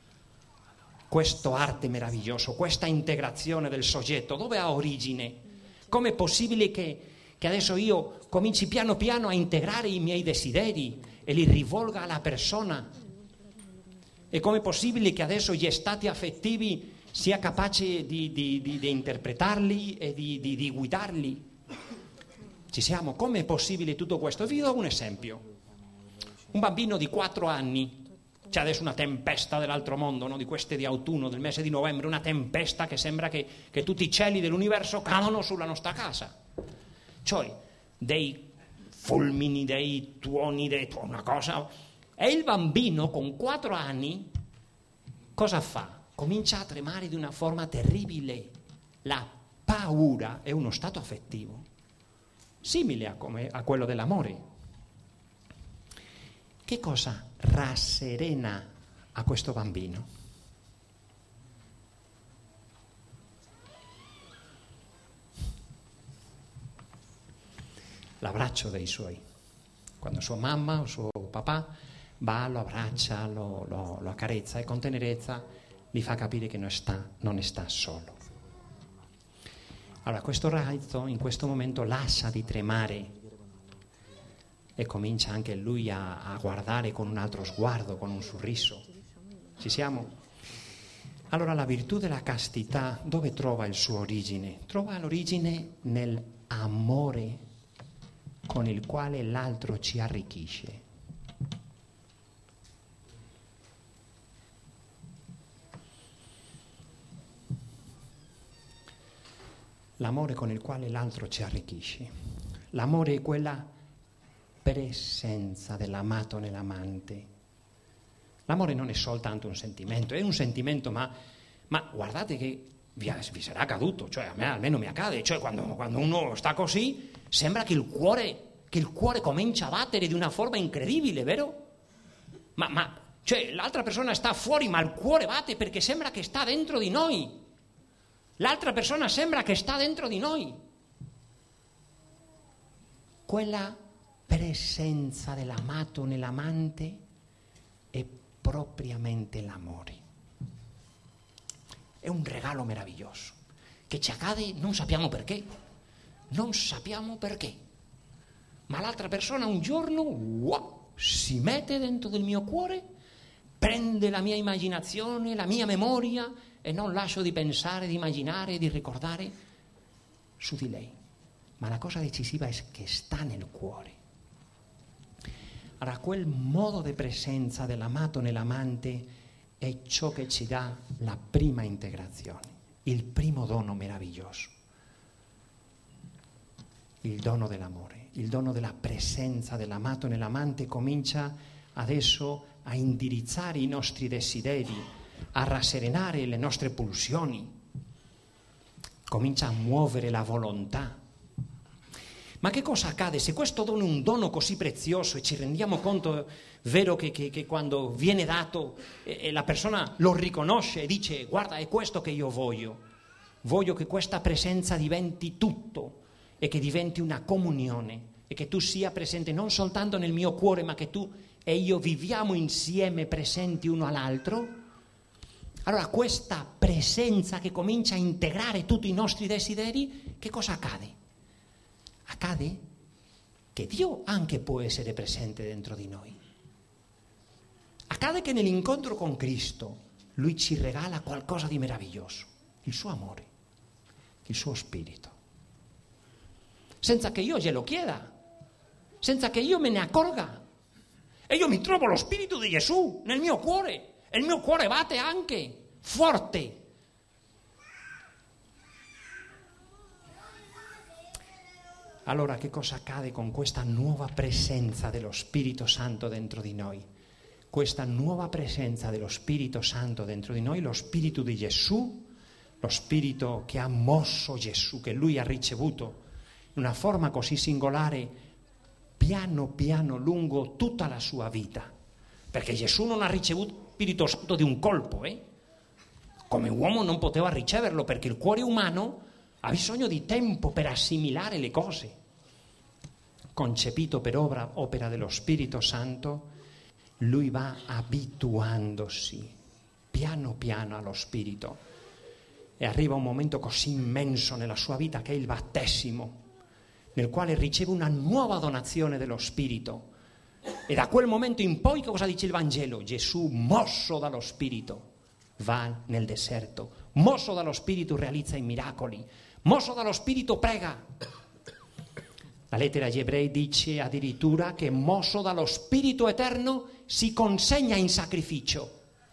meraviglioso, questa integrazione del soggetto? Dove ha origine? Com'è possibile che adesso io cominci piano piano a integrare i miei desideri e li rivolga alla persona? E com'è possibile che adesso gli stati affettivi sia capace di interpretarli e di guidarli? Ci siamo? Com'è possibile tutto questo? Vi do un esempio. Un bambino di 4 anni, c'è adesso una tempesta dell'altro mondo, no? Di queste di autunno, del mese di novembre, una tempesta che sembra che tutti i cieli dell'universo cadono sulla nostra casa. Cioè, dei fulmini, dei tuoni, una cosa. E il bambino con 4 anni cosa fa? Comincia a tremare di una forma terribile. La paura è uno stato affettivo, simile a quello dell'amore. Che cosa rasserena a questo bambino? L'abbraccio dei suoi. Quando sua mamma o suo papà va, lo abbraccia, lo accarezza e con tenerezza gli fa capire che non sta solo. Allora questo ragazzo in questo momento lascia di tremare e comincia anche lui a guardare con un altro sguardo, con un sorriso. Ci siamo? Allora la virtù della castità dove trova il suo origine? Trova l'origine nell'amore con il quale l'altro ci arricchisce. L'amore con il quale l'altro ci arricchisce. L'amore è quella presenza dell'amato nell'amante. L'amore non è soltanto un sentimento, è un sentimento, ma guardate che vi sarà accaduto, cioè a me almeno mi accade, cioè quando uno sta così sembra che il cuore comincia a battere di una forma incredibile, vero? Cioè l'altra persona sta fuori, ma il cuore batte perché sembra che sta dentro di noi. L'altra persona sembra che sta dentro di noi. Quella presenza dell'amato nell'amante è propriamente l'amore. È un regalo meraviglioso che ci accade, non sappiamo perché, ma l'altra persona un giorno si mette dentro del mio cuore prende la mia immaginazione, la mia memoria e non lascio di pensare, di immaginare, di ricordare su di lei. Ma la cosa decisiva è che sta nel cuore. Allora, quel modo di presenza dell'amato nell'amante è ciò che ci dà la prima integrazione, il primo dono meraviglioso, il dono dell'amore, il dono della presenza dell'amato nell'amante comincia adesso a indirizzare i nostri desideri, a rasserenare le nostre pulsioni, comincia a muovere la volontà. Ma che cosa accade se questo dono è un dono così prezioso e ci rendiamo conto, vero, che quando viene dato e la persona lo riconosce e dice guarda è questo che io voglio che questa presenza diventi tutto e che diventi una comunione e che tu sia presente non soltanto nel mio cuore ma che tu e io viviamo insieme presenti uno all'altro. Allora questa presenza che comincia a integrare tutti i nostri desideri, che cosa accade? Accade che Dio anche può essere presente dentro di noi. Accade che nell'incontro con Cristo Lui ci regala qualcosa di meraviglioso, il suo amore, il suo spirito. Senza che io glielo chieda, senza che io me ne accorga. E io mi trovo lo spirito di Gesù nel mio cuore e il mio cuore batte anche forte. Allora che cosa accade con questa nuova presenza dello Spirito Santo dentro di noi? Questa nuova presenza dello Spirito Santo dentro di noi, lo Spirito di Gesù, lo Spirito che ha mosso Gesù, che Lui ha ricevuto in una forma così singolare, piano piano lungo tutta la sua vita. Perché Gesù non ha ricevuto lo Spirito Santo di un colpo, Come uomo non poteva riceverlo perché il cuore umano ha bisogno di tempo per assimilare le cose. Concepito per opera dello Spirito Santo, lui va abituandosi piano piano allo Spirito e arriva un momento così immenso nella sua vita che è il battesimo, nel quale riceve una nuova donazione dello Spirito. E da quel momento in poi, che cosa dice il Vangelo? Gesù, mosso dallo Spirito, va nel deserto, mosso dallo Spirito realizza i miracoli, mosso dallo Spirito prega. La lettera agli Ebrei dice addirittura che mosso dallo Spirito Eterno si consegna in sacrificio.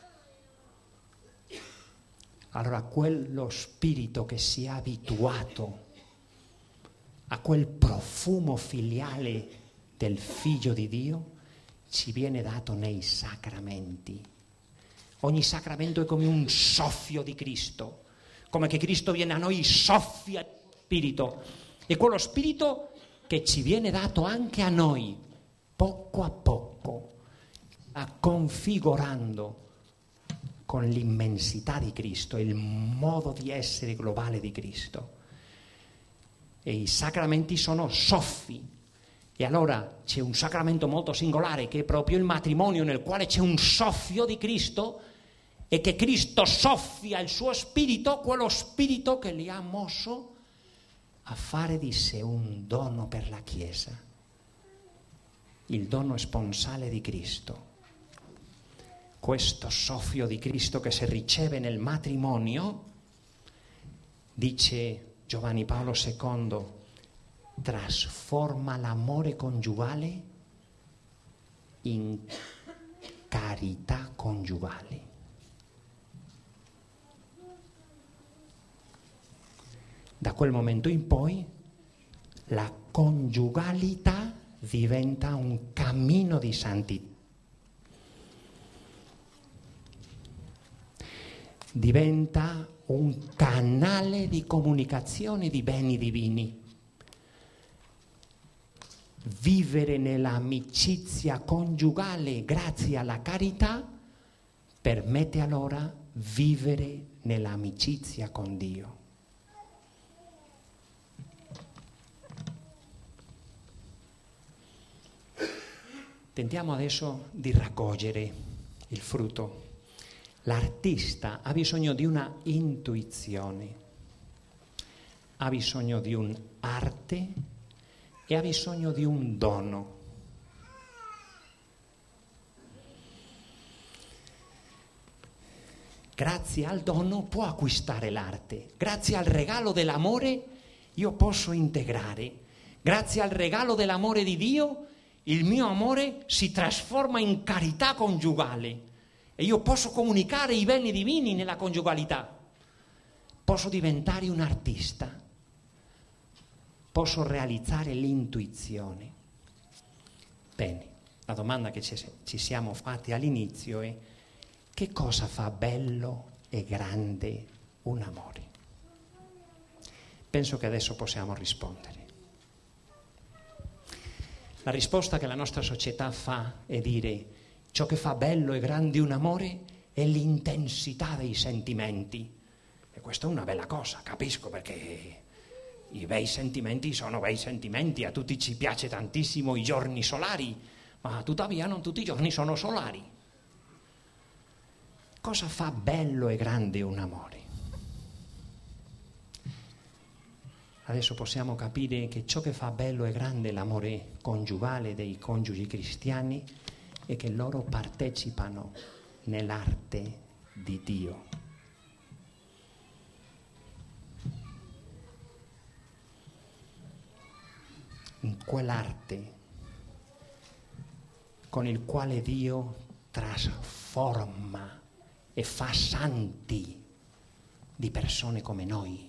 Allora quello Spirito che si è abituato a quel profumo filiale del Figlio di Dio ci viene dato nei sacramenti. Ogni sacramento è come un soffio di Cristo, come che Cristo viene a noi, soffia il Spirito, e quello Spirito che ci viene dato anche a noi, poco a poco, configurando con l'immensità di Cristo, il modo di essere globale di Cristo. E i sacramenti sono soffi. E allora c'è un sacramento molto singolare che è proprio il matrimonio, nel quale c'è un soffio di Cristo e che Cristo soffia il suo spirito, quello spirito che li ha mosso a fare di sé un dono per la Chiesa, il dono sponsale di Cristo. Questo soffio di Cristo che si riceve nel matrimonio, dice Giovanni Paolo II, trasforma l'amore coniugale in carità coniugale. Da quel momento in poi la coniugalità diventa un cammino di santità. Diventa un canale di comunicazione di beni divini. Vivere nell'amicizia coniugale grazie alla carità permette allora vivere nell'amicizia con Dio. Tentiamo adesso di raccogliere il frutto. L'artista ha bisogno di una intuizione, ha bisogno di un'arte e ha bisogno di un dono. grazie al dono può acquistare l'arte, grazie al regalo dell'amore io posso integrare, grazie al regalo dell'amore di Dio il mio amore si trasforma in carità coniugale e io posso comunicare i beni divini nella coniugalità, posso diventare un artista, posso realizzare l'intuizione. Bene, la domanda che ci siamo fatti all'inizio è: che cosa fa bello e grande un amore? Penso che adesso possiamo rispondere. La risposta che la nostra società fa è dire: ciò che fa bello e grande un amore è l'intensità dei sentimenti. E questa è una bella cosa, capisco, perché i bei sentimenti sono bei sentimenti, a tutti ci piace tantissimo i giorni solari, ma tuttavia non tutti i giorni sono solari. Cosa fa bello e grande un amore? Adesso possiamo capire che ciò che fa bello e grande l'amore coniugale dei coniugi cristiani è che loro partecipano nell'arte di Dio. In quell'arte con il quale Dio trasforma e fa santi di persone come noi.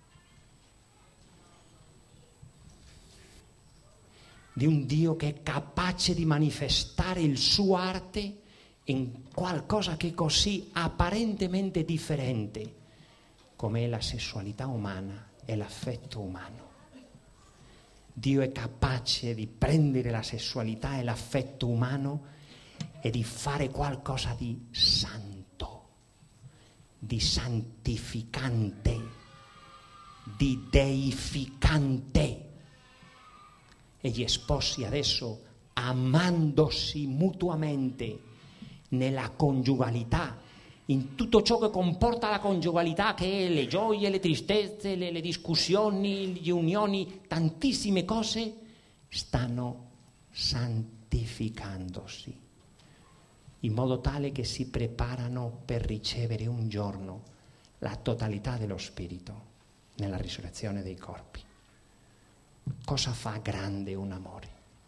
Di un Dio che è capace di manifestare il suo arte in qualcosa che è così apparentemente differente come è la sessualità umana e l'affetto umano. Dio è capace di prendere la sessualità e l'affetto umano e di fare qualcosa di santo, di santificante, di deificante. E gli sposi adesso, amandosi mutuamente nella coniugalità, in tutto ciò che comporta la coniugalità, che è le gioie, le tristezze, le discussioni, le unioni, tantissime cose, stanno santificandosi, in modo tale che si preparano per ricevere un giorno la totalità dello Spirito nella risurrezione dei corpi. Cosa fa grande un amore?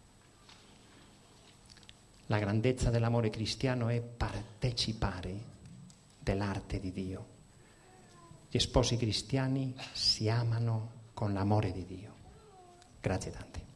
La grandezza dell'amore cristiano è partecipare dell'arte di Dio. Gli sposi cristiani si amano con l'amore di Dio. Grazie tante.